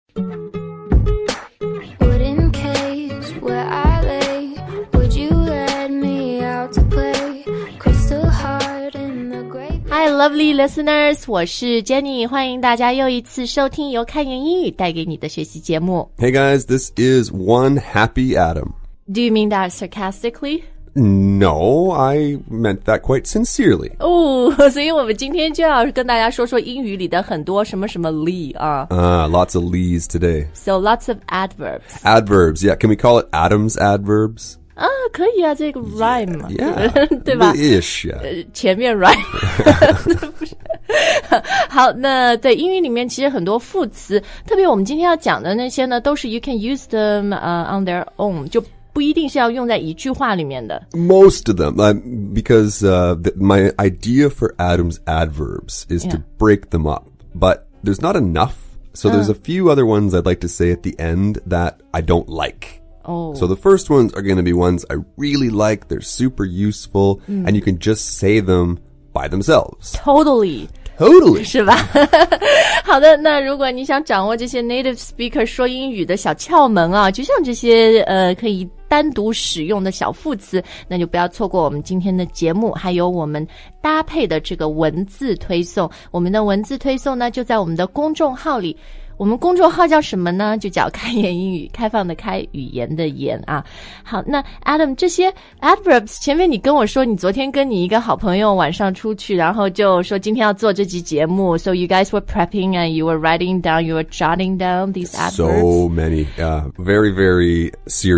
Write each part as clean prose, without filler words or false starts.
Wooden cage where I lay. Would you let me out to play? Crystal heart in the great. Hi, lovely listeners， 我是 Jenny， 欢迎大家又一次收听由开言英语带给你的学习节目。 Hey guys, this is One Happy Adam. Do you mean that sarcastically? No, I meant that quite sincerely. 所以我们今天就要跟大家说说英语里的很多什么什么 ly 啊。 Lots of lees today. So lots of adverbs. Adverbs, yeah. Can we call it Adam's adverbs? 可以啊，这个 rhyme 嘛 Yeah. 对吧 Ish, yeah. 前面 rhyme 不是好，那对英语里面其实很多副词，特别我们今天要讲的那些呢，都是 you can use them on their own， 就不一定是要用在一句话里面的。 Most of them, because my idea for Adam's adverbs is to break them up, but there's not enough. So there's a few other ones I'd like to say at the end that I don't like. So the first ones are going to be ones I really like. They're super useful, and you can just say them by themselves. Totally. 是吧好的，那如果你想掌握这些 native speaker 说英语的小窍门啊，就像这些可以单独使用的小副词，那就不要错过我们今天的节目，还有我们搭配的这个文字推送。我们的文字推送呢，就在我们的公众号里。我们公众号叫什么呢？就叫开言英语，开放的开，语言的言啊。好，那 Adam 这些 adverbs 前面你跟我说你昨天跟你一个好朋友晚上出去，然后就说今天要做这集节目 So you guys were prepping and you were writing down, you were jotting down these adverbs. So many, very, very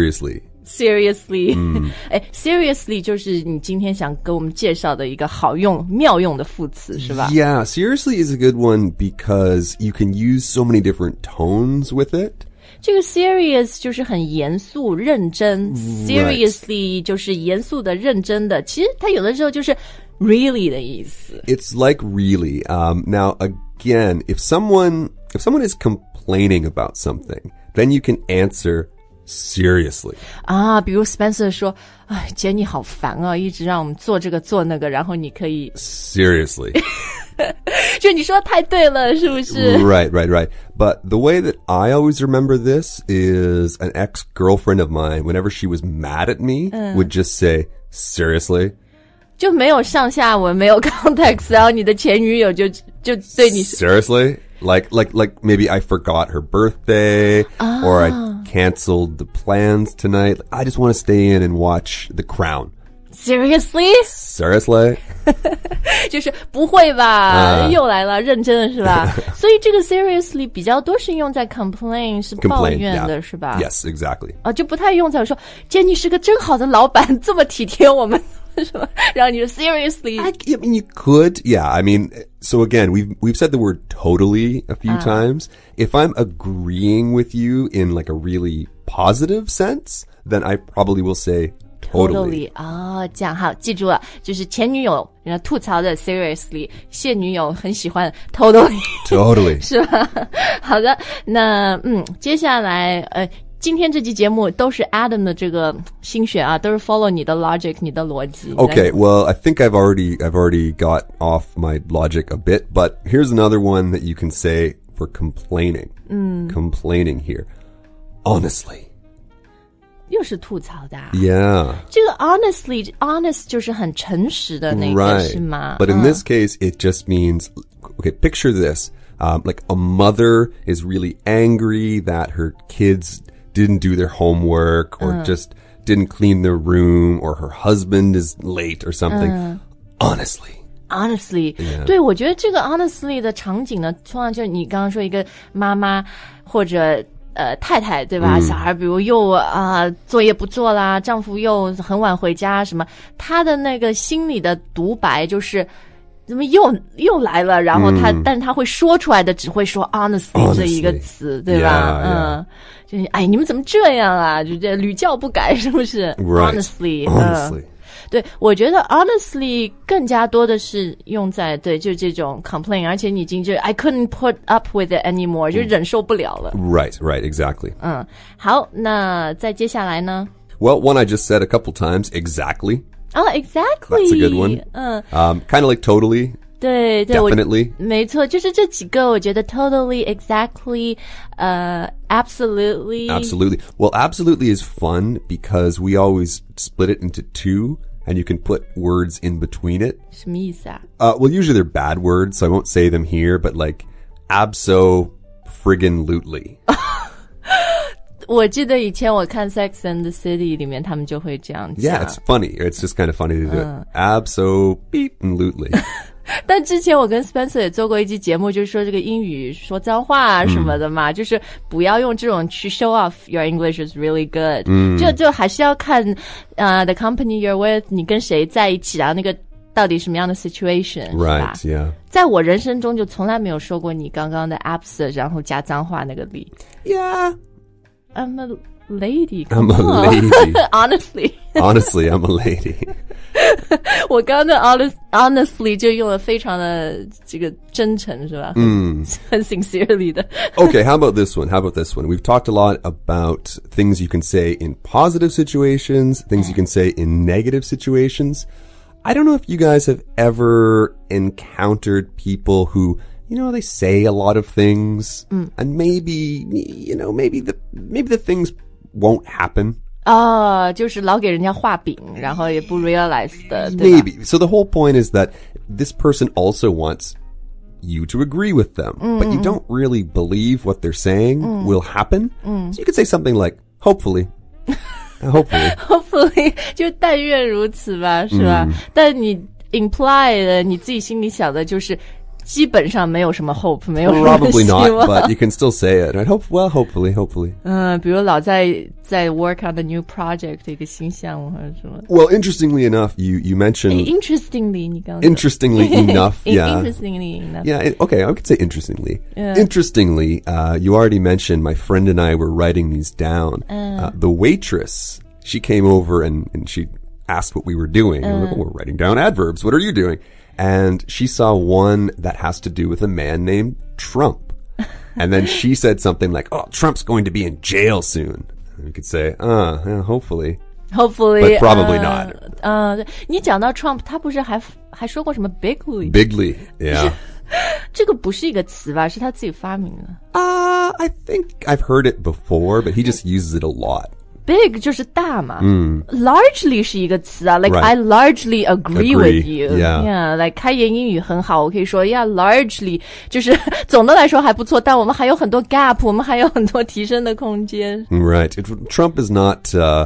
seriously.Seriously, seriously 就是你今天想跟我们介绍的一个好用、妙用的副词，是吧？ Yeah, seriously is a good one because you can use so many different tones with it. 这个 serious 就是很严肃、认真 ，seriously 就是严肃的、认真的。其实它有的时候就是 really 的意思。 It's like really. Now, again, if someone is complaining about something, then you can answer.Seriously. 比如 Spencer 说姐你好烦啊，一直让我们做这个做那个，然后你可以 Seriously. 就你说太对了，是不是 Right. But the way that I always remember this is an ex-girlfriend of mine, whenever she was mad at me, would just say, Seriously? 就没有上下文，没有 context， 然后你的前女友就对你 Seriously?Like maybe I forgot her birthday or I canceled the plans tonight. I just want to stay in and watch The Crown. Seriously? 就是不会吧又来了，认真的是吧所以这个 seriously 比较多是用在 complain 是抱怨的 yeah. 是吧 Yes, exactly. 就不太用在说Jenny 是个真好的老板，这么体贴我们是吧然后你说 seriously I mean, you could. Yeah, I mean, so again, we've said the word totally a few times. If I'm agreeing with you in like a really positive sense, then I probably will say totally. 这样好，记住了，就是前女友人家吐槽的 seriously， 现女友很喜欢 totally 是吧好的，那接下来今天这期节目都是 Adam 的这个心血啊，都是 follow 你的 logic， 你的逻辑。 Okay, well, I think I've already got off my logic a bit, but here's another one that you can say for complaining. Complaining here. Honestly. 又是吐槽的 Yeah. 这个 honest 就是很诚实的那个是吗 But in this case, it just means, okay, picture this. Like a mother is really angry that her kids didn't do their homework or just didn't clean their room or her husband is late or something. Honestly, yeah. 对，我觉得这个 honestly 的场景呢，通常就是你刚刚说一个妈妈或者太太对吧小孩比如又作业不做啦，丈夫又很晚回家什么，他的那个心里的独白就是怎么又来了，然后但是他会说出来的只会说 honestly 这一个词对吧就是你们怎么这样啊，就这屡教不改是不是 Honestly. 对，我觉得 honestly 更加多的是用在对就这种 complain， 而且你已经就 I couldn't put up with it anymore， 就忍受不了了。 Right, exactly. 好，那再接下来呢 Well, one I just said a couple times, exactly. exactly. That's a good one. Kind of like totally. 对对 Definitely. 没错，就是这几个我觉得 totally, exactly, absolutely. Absolutely. Well, absolutely is fun because we always split it into two and you can put words in between it. 什么意思啊？ Well, usually they're bad words, so I won't say them here, but like abso-friggin-lutely. 我记得以前我看 Sex and the City 里面他们就会这样讲。 Yeah, it's funny. It's just kind of funny to do it. Abso-beep-and-lutely. 但之前我跟 Spencer 也做过一期节目，就是说这个英语说脏话啊什么的嘛，就是不要用这种去 show off your English is really good。就还是要看the company you're with， 你跟谁在一起啊，那个到底什么样的 situation， 是吧 Right, yeah. 在我人生中就从来没有说过你刚刚的 abs 然后加脏话那个例。 Yeah. I'm a lady. I'm a lady. Honestly. Honestly, I'm a lady. 我刚刚的 honestly 就用了非常的这个真诚是吧？很 sincerely 的。 Okay, how about this one? We've talked a lot about things you can say in positive situations, things you can say in negative situations. I don't know if you guys have ever encountered people who, you know, they say a lot of things and maybe, you know, maybe the things won't happen. 就是老给人家画饼，然后也不 realize 的，对吧？ Maybe. So the whole point is that this person also wants you to agree with them, but you don't really believe what they're saying will happen. So you could say something like, hopefully. Hopefully 就但愿如此吧，是吧？但你 imply 的你自己心里想的就是基本上没有什么 hope， 没有什么 Probably 希望 not, but you can still say it. Right? Hopefully. 比如老在 work on the new project 一个新项目或者什么。 Well, interestingly enough, you mentioned... Interestingly 你刚刚 Interestingly enough, yeah. Interestingly enough. Yeah, okay, I could say interestingly. Yeah. Interestingly, you already mentioned my friend and I were writing these down. The waitress, she came over and she asked what we were doing. And we're like, well, we're writing down adverbs. What are you doing? And she saw one that has to do with a man named Trump. And then she said something like, oh, Trump's going to be in jail soon. And we could say, yeah, hopefully. Hopefully, But probably not. 你讲到 Trump 他不是还说过什么 bigly Bigly, yeah. 这个不是一个词吧，是他自己发明的。 I think I've heard it before, but he just uses it a lot. Big 就是大嘛，largely 是一个词啊 ，like Right. I largely agree with you， yeah. like 开言英语很好，我可以说 yeah largely 就是总的来说还不错，但我们还有很多 gap， 我们还有很多提升的空间。 Right. Trump is not a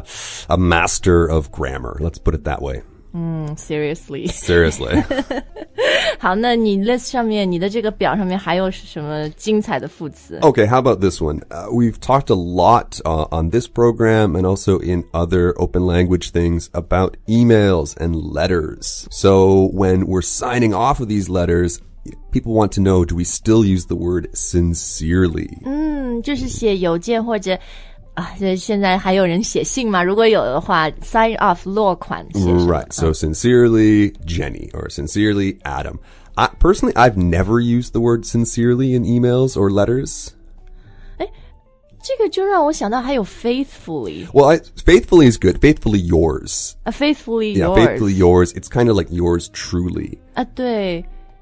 master of grammar. Let's put it that way. Seriously， Seriously. 好，那你 list 上面你的这个表上面还有什么精彩的副词？ Okay, how about this one? We've talked a lot on this program and also in other open language things about emails and letters. So when we're signing off of these letters, people want to know, do we still use the word sincerely? 就是写邮件或者现在还有人写信吗？如果有的话 sign off 落款写什么 Right. So sincerely Jenny or sincerely Adam. Personally, I've never used the word sincerely in emails or letters. 这个就让我想到还有 faithfully。 Well, faithfully is good. Faithfully yours. Faithfully Yeah, yours. faithfully yours. It's kind of like yours truly. 对。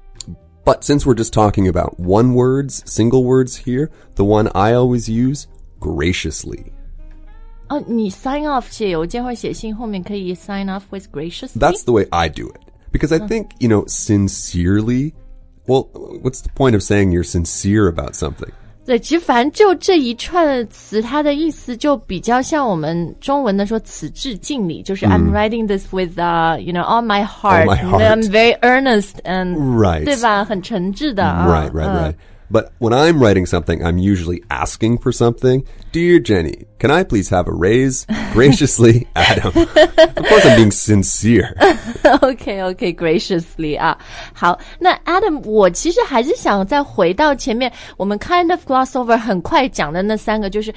But since we're just talking about one words, single words here, the one I always use, graciously. 你 sign off 写邮件或写信后面可以 sign off with graciously? That's the way I do it. Because I think, you know, sincerely, well, what's the point of saying you're sincere about something? 对，其实反正就这一串词，它的意思就比较像我们中文的说此致敬礼，就是 I'm writing this with you know all my heart, All my heart. I'm very earnest and Right. 对吧？很诚挚的 Right. But when I'm writing something, I'm usually asking for something. Dear Jenny, can I please have a raise? Graciously, Adam. Of course I'm being sincere. OK, graciously 好，那 Adam 我其实还是想再回到前面我们 kind of gloss over 很快讲的那三个，就是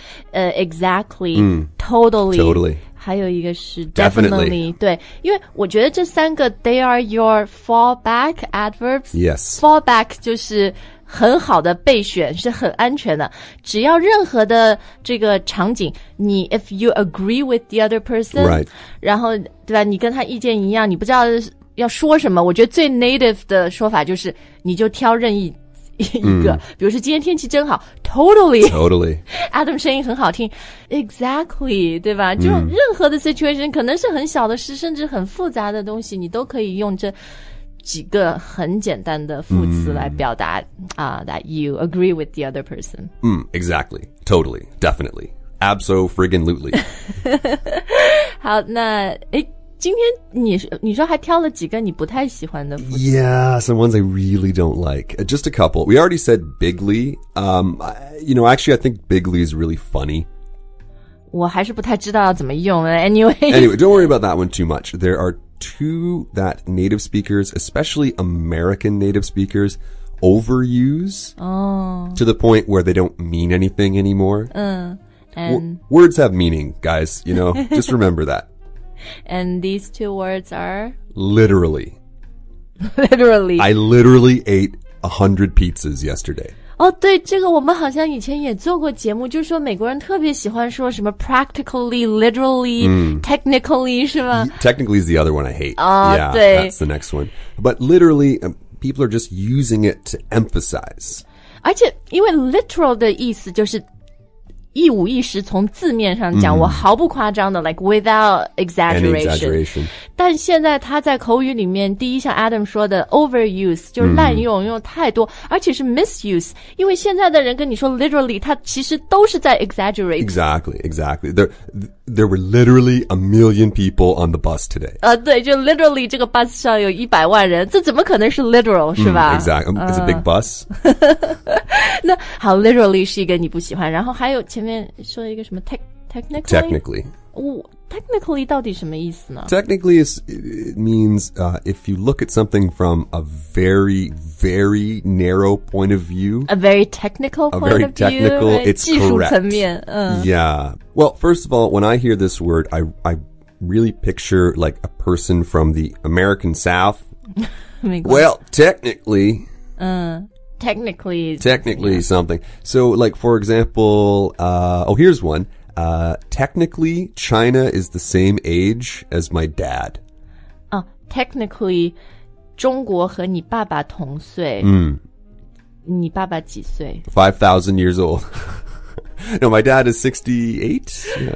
exactly, totally 还有一个是 definitely 对，因为我觉得这三个 they are your fallback adverbs. Yes. Fallback 就是很好的备选，是很安全的，只要任何的这个场景你 if you agree with the other person, Right. 然后对吧，你跟他意见一样，你不知道要说什么，我觉得最 native 的说法就是你就挑任意一个，比如说今天天气真好 totally Adam 声音很好听 exactly 对吧，就任何的 situation 可能是很小的事甚至很复杂的东西你都可以用这几个很简单的副词来表达that you agree with the other person. Exactly. Totally. Definitely. Abso-friggin-lutely. 好，那今天你说还挑了几个你不太喜欢的副词 Yeah, some ones I really don't like. Just a couple. We already said bigly. Actually I think bigly is really funny. 我还是不太知道要怎么用 Anyway, don't worry about that one too much. There are two that native speakers, especially American native speakers, overuse to the point where they don't mean anything anymore. And words have meaning, guys, just remember that. And these two words are? Literally. Literally. I literally ate 100 pizzas yesterday. 对，这个我们好像以前也做过节目，就是说美国人特别喜欢说什么 practically, literally, technically 是吗？ Technically is the other one I hate. Yeah, 对 that's the next one. But literally, people are just using it to emphasize. 而且因为 literal 的意思就是一五一十从字面上讲，我毫不夸张的 like without exaggeration. 但现在他在口语里面，第一像 Adam 说的 overuse 就是滥用，用太多，而且是 misuse， 因为现在的人跟你说 literally， 他其实都是在 exaggerate. Exactly. There were literally 1 million people on the bus today. 对，就 literally 这个 bus 上有100万人，这怎么可能是 literal 是吧 ？Exactly. It's a big bus. 那好 literally 是一个你不喜欢，然后还有前面说一个什么 technically technically 到底什么意思呢？ Technically it means if you look at something from a very, very narrow point of view. A very technical point very of technical, view. it's 技术 correct. 层面 Yeah. Well, first of all, when I hear this word, I really picture like a person from the American South. Well, technically... Technically something. So, like, for example, here's one. Technically, China is the same age as my dad. Technically, 中国和你爸爸同岁。你爸爸几岁？ 5,000 years old. No, my dad is 68. Yeah,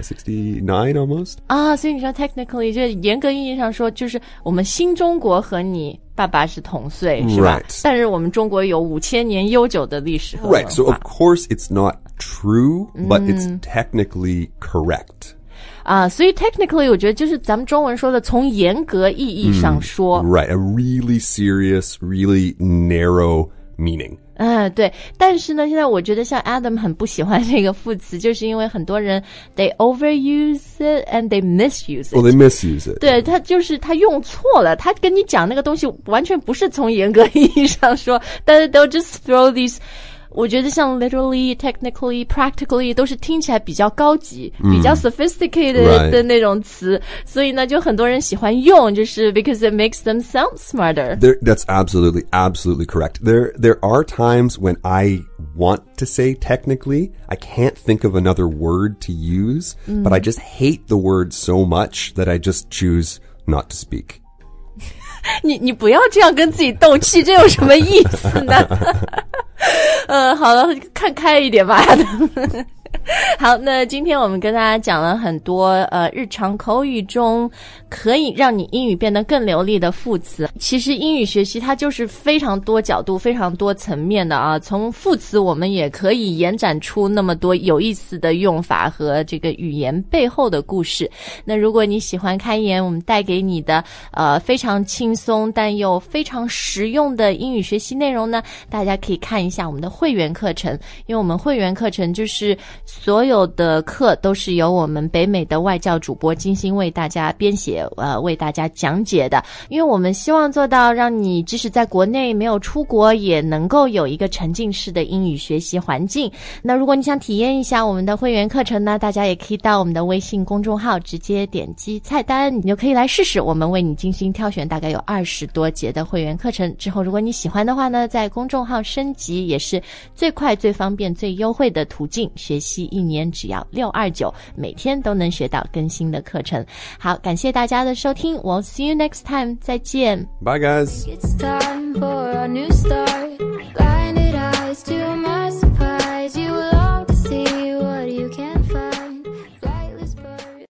69 almost. 所以你说 technically 就严格意义上说就是我们新中国和你爸爸是同岁是吧？ Right. 但是我们中国有5000年悠久的历史和文化。 Right, so of course it's not true, but it's technically correct. 所以 technically 我觉得就是咱们中文说的从严格意义上说。 Right, a really serious, really narrow meaning. 对，但是呢，现在我觉得像 Adam 很不喜欢这个副词，就是因为很多人 they overuse it and they misuse it. Well, they misuse it. 对，他就是他用错了，他跟你讲那个东西完全不是从严格意义上说，但是 they'll just throw these。我觉得像 literally, technically, practically 都是听起来比较高级、比较 sophisticated 的那种词，所以呢，就很多人喜欢用，就是 because it makes them sound smarter. That's absolutely correct. There are times when I want to say technically, I can't think of another word to use, but I just hate the word so much that I just choose not to speak. 你不要这样跟自己斗气，这有什么意思呢？好了，看开一点吧。好，那今天我们跟大家讲了很多日常口语中可以让你英语变得更流利的副词。其实英语学习它就是非常多角度、非常多层面的啊。从副词我们也可以延展出那么多有意思的用法和这个语言背后的故事。那如果你喜欢看一眼我们带给你的非常轻松但又非常实用的英语学习内容呢，大家可以看一下我们的会员课程，因为我们会员课程就是所有的课都是由我们北美的外教主播精心为大家编写为大家讲解的，因为我们希望做到让你即使在国内没有出国也能够有一个沉浸式的英语学习环境。那如果你想体验一下我们的会员课程呢，大家也可以到我们的微信公众号直接点击菜单，你就可以来试试我们为你精心挑选大概有20多节的会员课程。之后如果你喜欢的话呢，在公众号升级也是最快最方便最优惠的途径，学习期，1年只要629，每天都能学到更新的课程。好，感谢大家的收听， We'll see you next time， 再见。 Bye guys. It's time for a new start. Blinded eyes to my